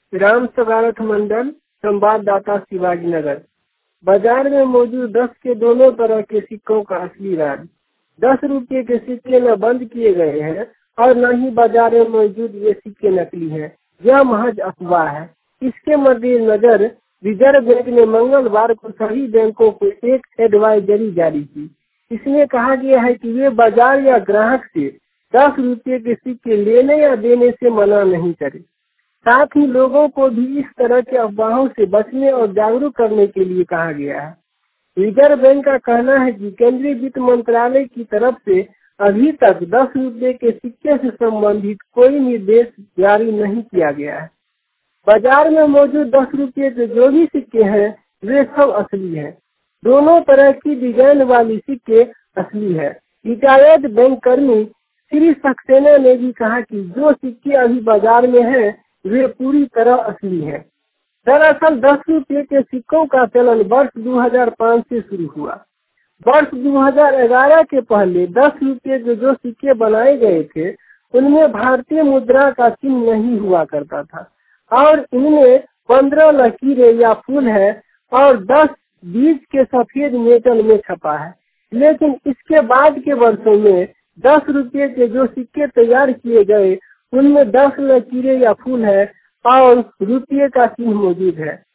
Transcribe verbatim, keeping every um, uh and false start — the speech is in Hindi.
राम सगारथ मंडल, संवाददाता शिवाजी नगर। बाजार में मौजूद दस के दोनों तरह के सिक्कों का असली राज। दस रुपये के सिक्के न बंद किए गए हैं और न ही बाजार में मौजूद ये सिक्के नकली हैं। यह महज अफवाह है। इसके मद्देनजर रिजर्व बैंक ने मंगलवार को सभी बैंकों को एक एडवाइजरी जारी की। इसमें कहा गया है कि वे बाजार या ग्राहक से दस रुपये के सिक्के लेने या देने से मना नहीं करें। साथ ही लोगों को भी इस तरह के अफवाहों से बचने और जागरूक करने के लिए कहा गया है। रिजर्व बैंक का कहना है कि केंद्रीय वित्त मंत्रालय की तरफ से अभी तक दस रुपये के सिक्के से संबंधित कोई निर्देश जारी नहीं किया गया है। बाजार में मौजूद दस रुपये के जो भी सिक्के हैं वे सब असली हैं। दोनों तरह की डिजाइन वाली सिक्के असली है। रिटायर्ड बैंक कर्मी श्री सक्सेना ने भी कहा कि जो सिक्के अभी बाजार में हैं वे पूरी तरह असली हैं। दरअसल दस रुपये के सिक्कों का चलन वर्ष दो हज़ार पाँच से शुरू हुआ। वर्ष दो हज़ार ग्यारह के पहले दस रुपये के जो सिक्के बनाए गए थे उनमें भारतीय मुद्रा का चिन्ह नहीं हुआ करता था और इनमें पंद्रह लकीरें या फूल है और दस बीज के सफेद मेटल में छपा है। लेकिन इसके बाद के वर्षों में दस रुपये के जो सिक्के तैयार किए गए उनमें दस लकीरें या फूल है और रुपये का चिन्ह मौजूद है।